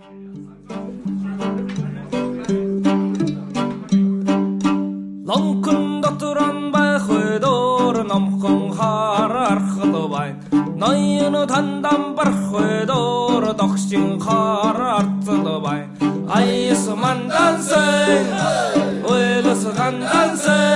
Lonkunda turan байхойдоор номхон харархал байна. Ноён тандан бархойдоор догшин харарцал байна. Айс мандансэн, ойлос гандансен.